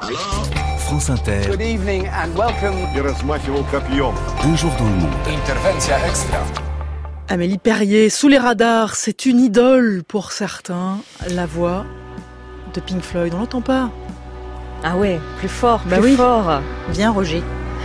France Inter. Good evening and welcome. Un jour dans le monde. Intervention extra. Amélie Perrier, sous les radars, c'est une idole pour certains. La voix de Pink Floyd, on l'entend pas? Ah ouais, plus fort, Bah plus oui. fort. Viens Roger.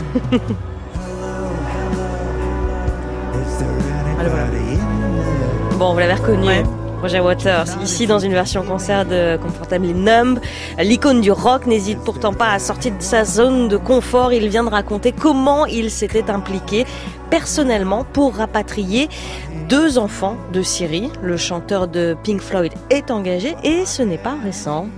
Alors voilà. Bon, vous l'avez reconnu. Ouais. Roger Waters, ici dans une version concert de Comfortably Numb. L'icône du rock n'hésite pourtant pas à sortir de sa zone de confort. Il vient de raconter comment il s'était impliqué personnellement pour rapatrier 2 enfants de Syrie. Le chanteur de Pink Floyd est engagé et ce n'est pas récent.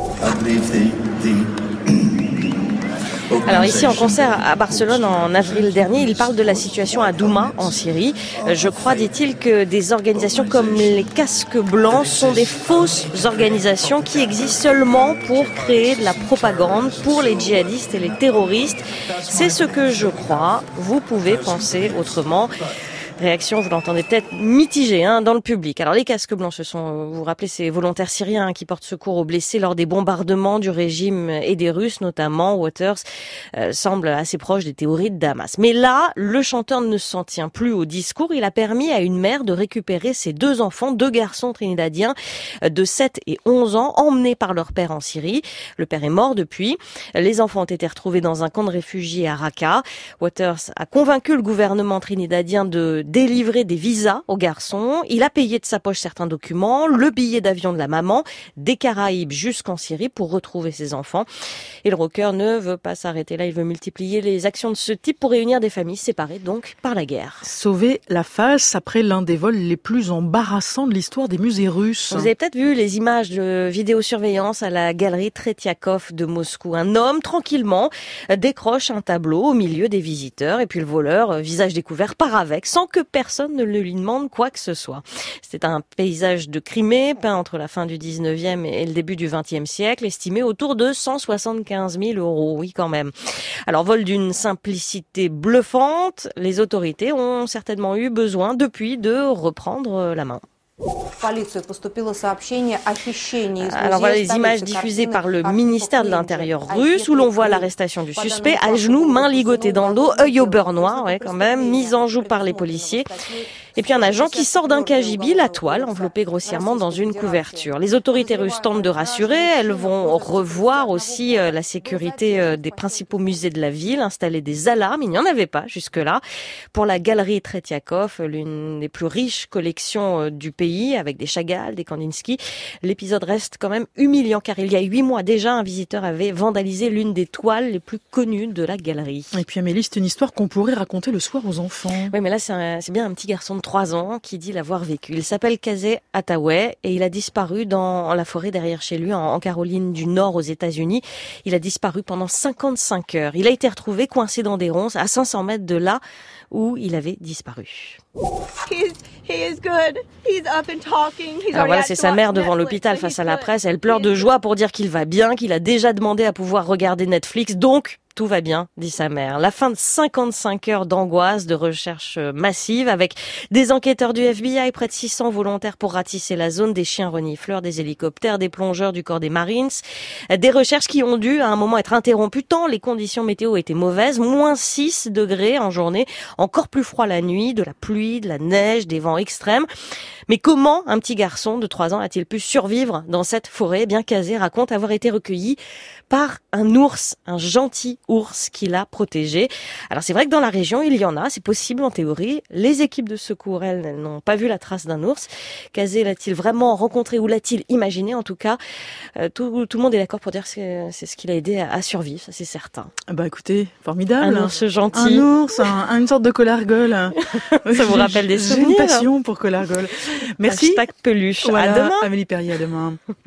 Alors ici en concert à Barcelone en avril dernier, il parle de la situation à Douma en Syrie. Je crois, dit-il, que des organisations comme les Casques Blancs sont des fausses organisations qui existent seulement pour créer de la propagande pour les djihadistes et les terroristes. C'est ce que je crois. Vous pouvez penser autrement. Réaction, vous l'entendez peut-être, mitigée dans le public. Alors les casques blancs, ce sont, vous vous rappelez, ces volontaires syriens qui portent secours aux blessés lors des bombardements du régime et des Russes notamment. Waters semble assez proche des théories de Damas. Mais là, le chanteur ne s'en tient plus au discours. Il a permis à une mère de récupérer ses 2 enfants, 2 garçons trinidadiens de 7 et 11 ans, emmenés par leur père en Syrie. Le père est mort depuis. Les enfants ont été retrouvés dans un camp de réfugiés à Raqqa. Waters a convaincu le gouvernement trinidadien de délivrer des visas aux garçons. Il a payé de sa poche certains documents, le billet d'avion de la maman, des Caraïbes jusqu'en Syrie pour retrouver ses enfants. Et le rocker ne veut pas s'arrêter là. Il veut multiplier les actions de ce type pour réunir des familles séparées donc par la guerre. Sauver la face après l'un des vols les plus embarrassants de l'histoire des musées russes. Vous avez peut-être vu les images de vidéosurveillance à la galerie Tretiakov de Moscou. Un homme, tranquillement, décroche un tableau au milieu des visiteurs et puis le voleur, visage découvert, part avec sans que personne ne lui demande quoi que ce soit. C'était un paysage de Crimée, peint entre la fin du 19e et le début du 20e siècle, estimé autour de 175 000 €. Oui, quand même. Alors, vol d'une simplicité bluffante, les autorités ont certainement eu besoin depuis de reprendre la main. Alors voilà les images diffusées par le ministère de l'Intérieur russe où l'on voit l'arrestation du suspect à genoux, mains ligotées dans le dos, œil au beurre noir, quand même, mise en joue par les policiers. Et puis un agent qui sort d'un cagibi, la toile enveloppée grossièrement dans une couverture. Les autorités russes tentent de rassurer, elles vont revoir aussi la sécurité des principaux musées de la ville, installer des alarmes, il n'y en avait pas jusque-là. Pour la galerie Tretiakov, l'une des plus riches collections du pays, avec des Chagall, des Kandinsky, l'épisode reste quand même humiliant car il y a 8 mois déjà, un visiteur avait vandalisé l'une des toiles les plus connues de la galerie. Et puis Amélie, c'est une histoire qu'on pourrait raconter le soir aux enfants. Oui, mais là c'est bien un petit garçon de 3 ans qui dit l'avoir vécu. Il s'appelle Kazé Attaway et il a disparu dans la forêt derrière chez lui en Caroline du Nord aux États-Unis. Il a disparu pendant 55 heures. Il a été retrouvé coincé dans des ronces à 500 mètres de là où il avait disparu. Alors voilà, c'est sa mère devant l'hôpital face à la presse. Elle pleure de joie pour dire qu'il va bien, qu'il a déjà demandé à pouvoir regarder Netflix. Donc, tout va bien, dit sa mère. La fin de 55 heures d'angoisse, de recherche massive, avec des enquêteurs du FBI, près de 600 volontaires pour ratisser la zone, des chiens renifleurs, des hélicoptères, des plongeurs du corps des Marines. Des recherches qui ont dû, à un moment, être interrompues tant les conditions météo étaient mauvaises. Moins 6 degrés en journée, encore plus froid la nuit, de la pluie, de la neige, des vents extrêmes. Mais comment un petit garçon de 3 ans a-t-il pu survivre dans cette forêt? Bien Kazé raconte avoir été recueilli par un ours, un gentil ours qui l'a protégé. Alors c'est vrai que dans la région, il y en a, c'est possible en théorie. Les équipes de secours, elles n'ont pas vu la trace d'un ours. Kazé l'a-t-il vraiment rencontré ou l'a-t-il imaginé? En tout cas, tout le monde est d'accord pour dire que c'est ce qui l'a aidé à survivre, ça c'est certain. Bah écoutez, formidable. Un ours gentil. Un ours, une sorte de collargole. Ça vous rappelle des souvenirs? J'ai une passion pour collargole. Merci. #peluche. Voilà, À demain. Amélie Perrier, à demain.